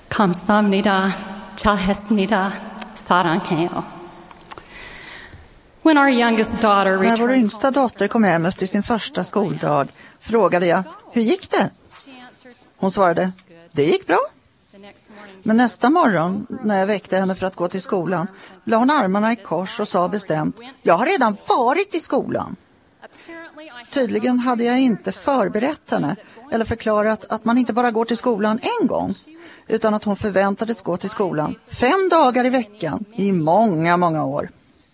감사합니다. 잘했습니다. 사랑해요. When our youngest daughter När vår returned yngsta dotter kom hem efter sin första skoldag frågade jag, hur gick det? Hon svarade, det gick bra. Men nästa morgon när jag väckte henne för att gå till skolan la hon armarna i kors och sa bestämt, jag har redan varit i skolan. Tydligen hade jag inte förberett henne eller förklarat att man inte bara går till skolan en gång, utan att hon förväntades gå till skolan 5 dagar i veckan i många, många år.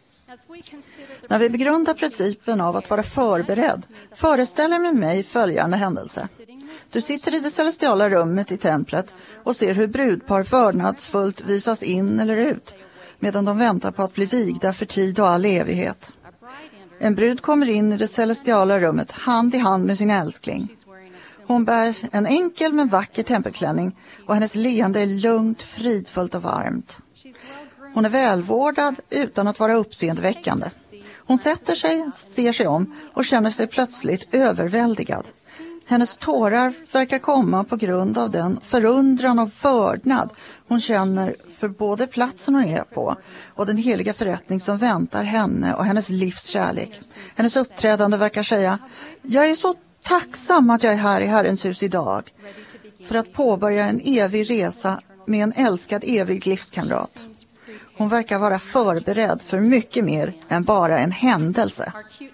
När vi begrundar principen av att vara förberedd föreställer med mig följande händelse. Du sitter i det celestiala rummet i templet och ser hur brudpar vördnadsfullt visas in eller ut medan de väntar på att bli vigda för tid och all evighet. En brud kommer in i det celestiala rummet hand i hand med sin älskling. Hon bär en enkel men vacker tempelklänning och hennes leende är lugnt, fridfullt och varmt. Hon är välvårdad utan att vara uppseendeväckande. Hon sätter sig, ser sig om och känner sig plötsligt överväldigad. Hennes tårar verkar komma på grund av den förundran och vördnad hon känner för både platsen hon är på och den heliga förrättning som väntar henne och hennes livs kärlek. Hennes uppträdande verkar säga, jag är så tacksam att jag är här i Herrens hus idag för att påbörja en evig resa med en älskad evig livskamrat. Hon verkar vara förberedd för mycket mer än bara en händelse.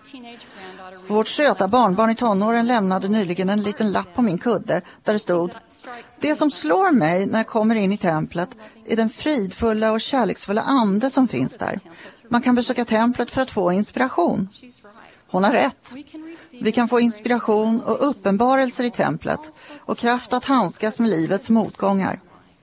Vårt söta barnbarn i tonåren lämnade nyligen en liten lapp på min kudde där det stod: det som slår mig när jag kommer in i templet är den fridfulla och kärleksfulla ande som finns där. Man kan besöka templet för att få inspiration. Hon har rätt. Vi kan få inspiration och uppenbarelser i templet och kraft att handskas med livets motgångar.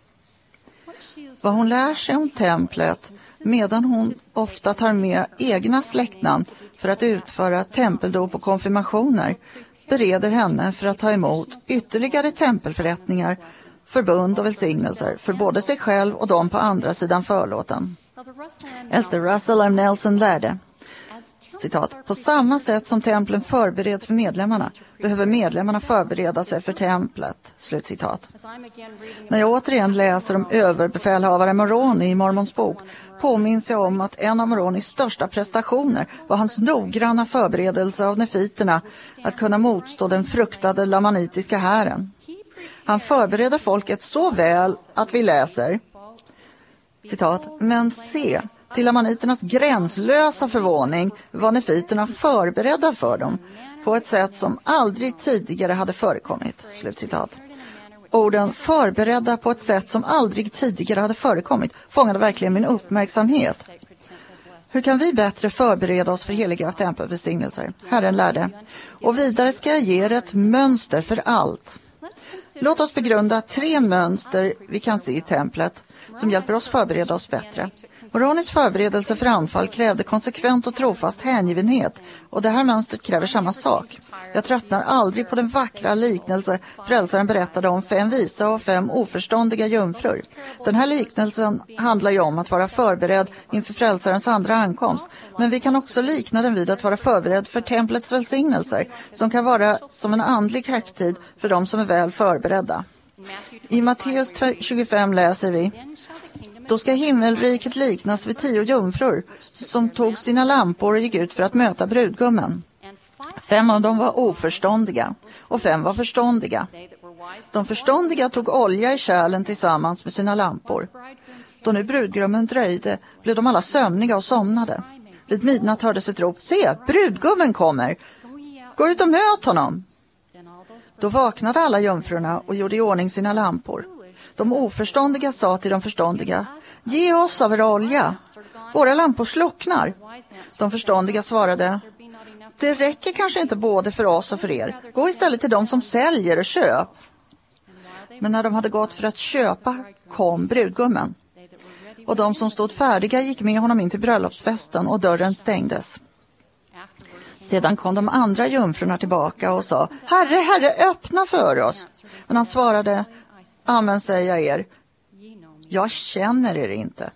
Vad hon lär sig om templet medan hon ofta tar med egna släktnamn för att utföra tempeldop och konfirmationer bereder henne för att ta emot ytterligare tempelförrättningar, förbund och välsignelser för både sig själv och de på andra sidan förlåten. Esther Russell M. Nelson lärde, citat, på samma sätt som templen förbereds för medlemmarna behöver medlemmarna förbereda sig för templet, slutcitat. När jag återigen läser om överbefälhavare Moroni i Mormons bok påminns jag om att en av Moronis största prestationer var hans noggranna förberedelse av nefiterna att kunna motstå den fruktade lamanitiska hären. Han förbereder folket så väl att vi läser, citat, men se, till lamaniternas gränslösa förvåning var nefiterna förberedda för dem på ett sätt som aldrig tidigare hade förekommit, slutcitat. Orden förberedda på ett sätt som aldrig tidigare hade förekommit fångade verkligen min uppmärksamhet. Hur kan vi bättre förbereda oss för heliga tempelvälsignelser? Herren lärde. Och vidare ska jag ge er ett mönster för allt. Låt oss begrunda 3 mönster vi kan se i templet som hjälper oss förbereda oss bättre. Moronis förberedelse för anfall krävde konsekvent och trofast hängivenhet och det här mönstret kräver samma sak. Jag tröttnar aldrig på den vackra liknelse frälsaren berättade om 5 visa och 5 oförståndiga jungfrur. Den här liknelsen handlar ju om att vara förberedd inför frälsarens andra ankomst, men vi kan också likna den vid att vara förberedd för templets välsignelser som kan vara som en andlig högtid för de som är väl förberedda. I Matteus 25 läser vi: då ska himmelriket liknas vid 10 jungfrur som tog sina lampor och gick ut för att möta brudgummen. 5 av dem var oförståndiga och 5 var förståndiga. De förståndiga tog olja i kärlen tillsammans med sina lampor. Då nu brudgummen dröjde blev de alla sömniga och somnade. Vid midnatt hördes ett rop: se, brudgummen kommer! Gå ut och möt honom! Då vaknade alla jungfrurna och gjorde i ordning sina lampor. De oförståndiga sa till de förståndiga: ge oss av er olja, våra lampor slocknar. De förståndiga svarade: det räcker kanske inte både för oss och för er. Gå istället till de som säljer och köp. Men när de hade gått för att köpa kom brudgummen. Och de som stod färdiga gick med honom in till bröllopsfesten och dörren stängdes. Sedan kom de andra jungfrurna tillbaka och sa: Herre, Herre, öppna för oss. Men han svarade: amen säger jag er, jag känner er inte.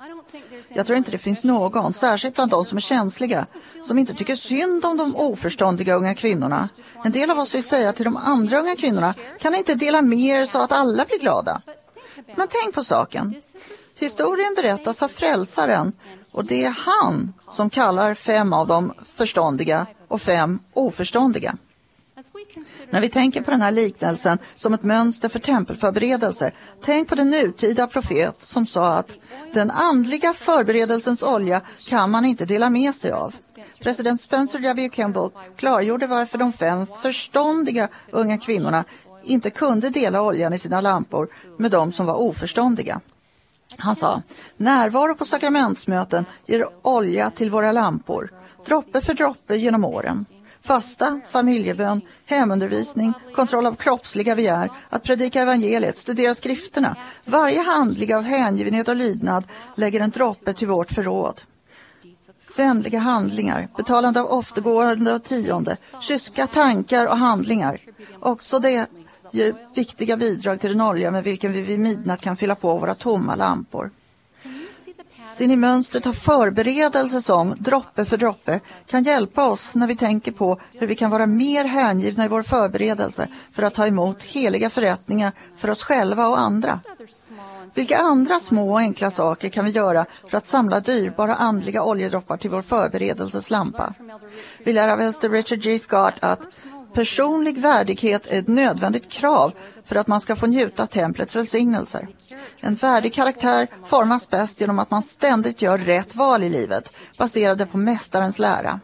Jag tror inte det finns någon, särskilt bland de som är känsliga, som inte tycker synd om de oförståndiga unga kvinnorna. En del av oss vill säga till de andra unga kvinnorna: kan ni inte dela mer så att alla blir glada? Men tänk på saken. Historien berättas av frälsaren och det är han som kallar 5 av dem förståndiga och 5 oförståndiga. När vi tänker på den här liknelsen som ett mönster för tempelförberedelse, tänk på den nutida profet som sa att den andliga förberedelsens olja kan man inte dela med sig av. President Spencer W. Kimball klargjorde varför de 5 förståndiga unga kvinnorna inte kunde dela oljan i sina lampor med de som var oförståndiga. Han sa, närvaro på sakramentsmöten ger olja till våra lampor, droppe för droppe genom åren. Fasta, familjebön, hemundervisning, kontroll av kroppsliga begär, att predika evangeliet, studera skrifterna. Varje handling av hängivenhet och lydnad lägger en droppe till vårt förråd. Vänliga handlingar, betalande av oftergående och tionde, kyska tankar och handlingar. Också det ger viktiga bidrag till den olja med vilken vi vid midnatt kan fylla på våra tomma lampor. Ser ni mönstret av förberedelse som, droppe för droppe, kan hjälpa oss när vi tänker på hur vi kan vara mer hängivna i vår förberedelse för att ta emot heliga förrättningar för oss själva och andra. Vilka andra små och enkla saker kan vi göra för att samla dyrbara andliga oljedroppar till vår förberedelseslampa? Vi lär av äldste Richard G. Scott att personlig värdighet är ett nödvändigt krav för att man ska få njuta templets välsignelser. En värdig karaktär formas bäst genom att man ständigt gör rätt val i livet, baserade på mästarens lära.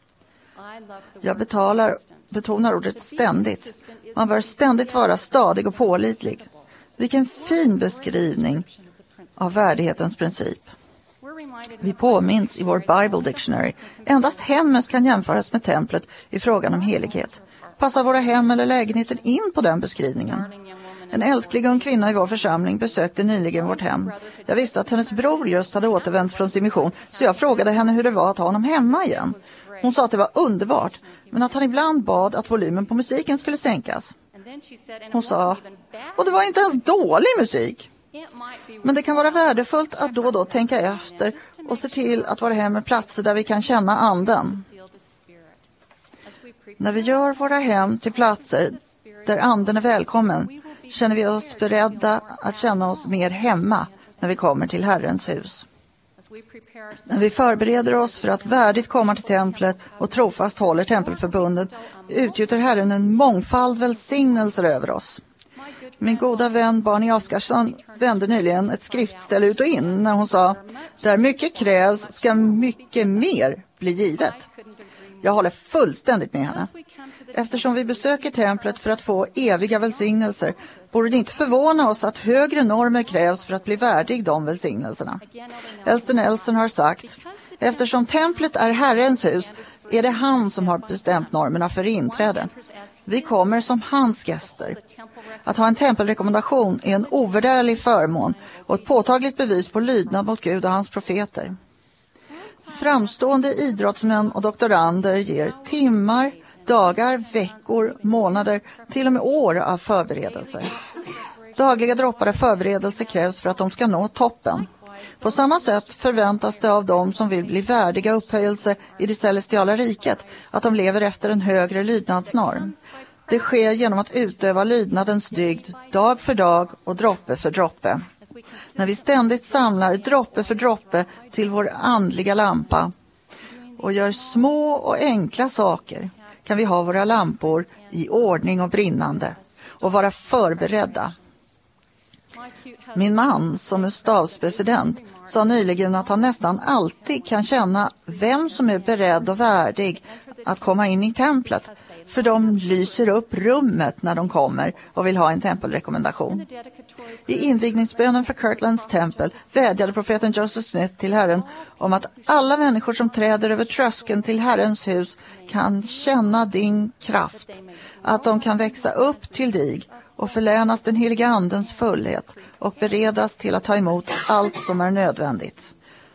Jag betonar ordet ständigt. Man bör ständigt vara stadig och pålitlig. Vilken fin beskrivning av värdighetens princip. Vi påminns i vår Bible Dictionary. Endast hemmet kan jämföras med templet i frågan om helighet. Passar våra hem eller lägenheter in på den beskrivningen? En älsklig ung kvinna i vår församling besökte nyligen vårt hem. Jag visste att hennes bror just hade återvänt från sin mission, så jag frågade henne hur det var att ha honom hemma igen. Hon sa att det var underbart, men att han ibland bad att volymen på musiken skulle sänkas. Hon sa, och det var inte ens dålig musik. Men det kan vara värdefullt att då och då tänka efter och se till att våra hem är platser där vi kan känna anden. När vi gör våra hem till platser där anden är välkommen känner vi oss beredda att känna oss mer hemma när vi kommer till Herrens hus. När vi förbereder oss för att värdigt komma till templet och trofast håller tempelförbundet utgjuter Herren en mångfald välsignelser över oss. Min goda vän Barney Oskarsson vände nyligen ett skriftställe ut och in när hon sa, där mycket krävs ska mycket mer bli givet. Jag håller fullständigt med henne. Eftersom vi besöker templet för att få eviga välsignelser borde det inte förvåna oss att högre normer krävs för att bli värdig de välsignelserna. Elster Nelson har sagt, eftersom templet är Herrens hus är det han som har bestämt normerna för inträde. Vi kommer som hans gäster. Att ha en tempelrekommendation är en ovärderlig förmån och ett påtagligt bevis på lydnad mot Gud och hans profeter. Framstående idrottsmän och doktorander ger timmar, dagar, veckor, månader, till och med år av förberedelser. Dagliga droppar av förberedelse krävs för att de ska nå toppen. På samma sätt förväntas det av dem som vill bli värdiga upphöjelse i det celestiala riket att de lever efter en högre lydnadsnorm. Det sker genom att utöva lydnadens dygd dag för dag och droppe för droppe. När vi ständigt samlar droppe för droppe till vår andliga lampa och gör små och enkla saker kan vi ha våra lampor i ordning och brinnande och vara förberedda. Min man som är stabspresident sa nyligen att han nästan alltid kan känna vem som är beredd och värdig att komma in i templet. För de lyser upp rummet när de kommer och vill ha en tempelrekommendation. I invigningsbönen för Kirtlands tempel vädjade profeten Joseph Smith till Herren om att alla människor som träder över tröskeln till Herrens hus kan känna din kraft. Att de kan växa upp till dig och förlänas den heliga andens fullhet och beredas till att ta emot allt som är nödvändigt.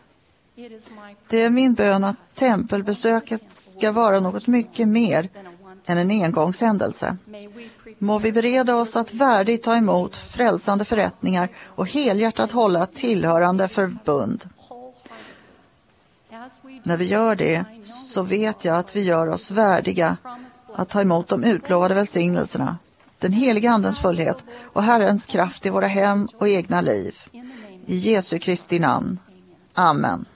Det är min bön att tempelbesöket ska vara något mycket mer än en engångshändelse. Må vi bereda oss att värdigt ta emot frälsande förrättningar och helhjärtat hålla tillhörande förbund. När vi gör det så vet jag att vi gör oss värdiga att ta emot de utlovade välsignelserna den heliga andens fullhet och Herrens kraft i våra hem och egna liv. I Jesu Kristi namn. Amen.